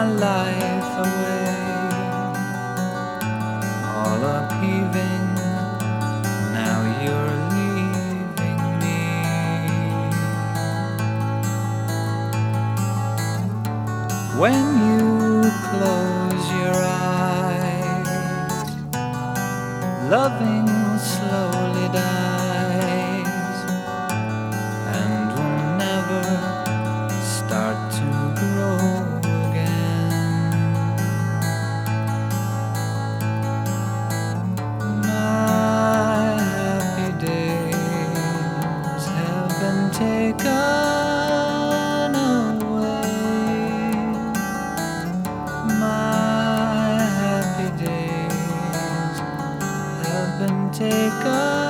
life away, all upheaving. Now you're leaving me. When you close your eyes, loving slowly dies and will never start to grow again. My happy days have been taken away. My happy days have been taken